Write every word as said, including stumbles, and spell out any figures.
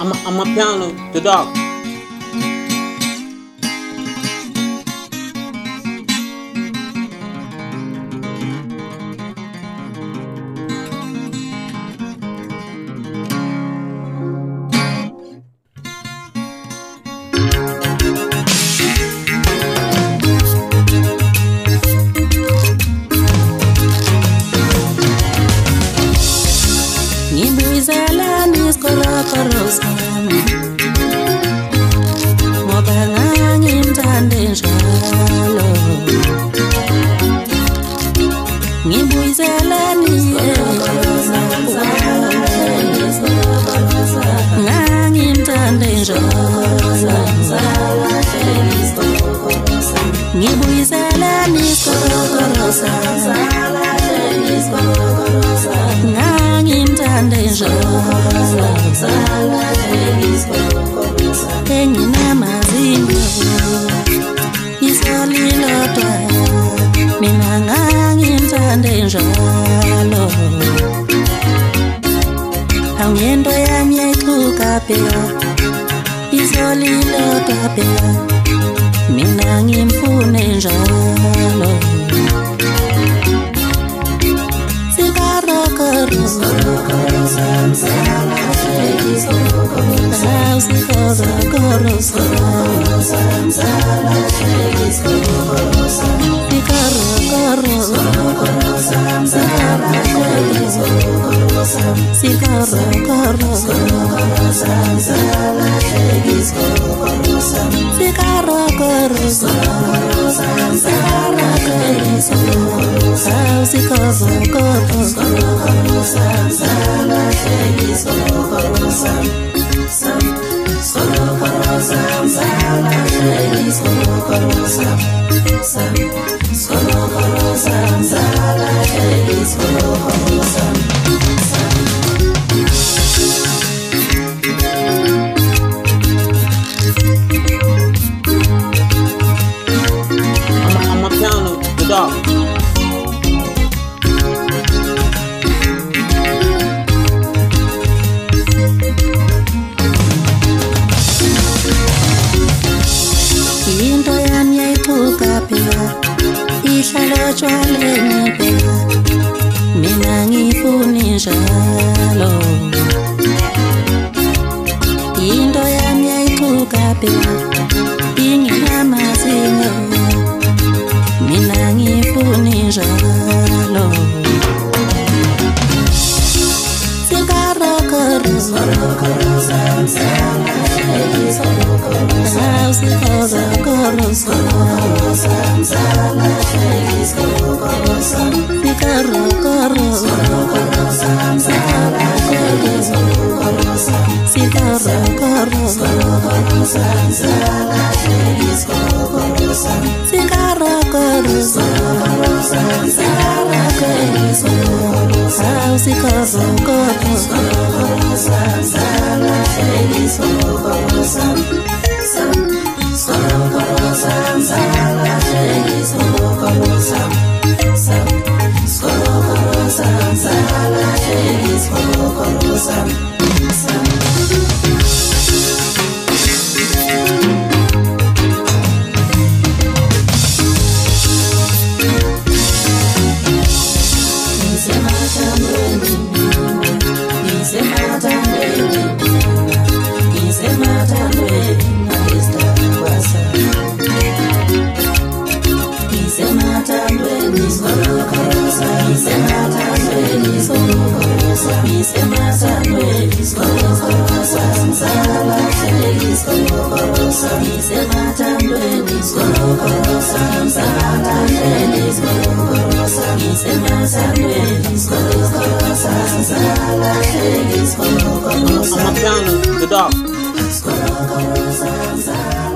I'm a, I'm a piano, the dog. Ngibuyisela isikoro sami ngoba ngangimthande njalo. Ngibuyisela ngangimthande njalo. Ngibuyisela isikoro sami ngangimthande njalo. Enginamazinyo isolilodwa mina ngangimthande njalo. Awungento yami yayixuka phela isolilodwa phela mina ngimfune njalo. I'm a piano, the dog. Into yami yayixuka phela ihlala tshwaleni phela mina ngifuni njalo. Into yami yayixuka phela inginamazinyo mina ngifuni njalo. I'm a piano, the dog.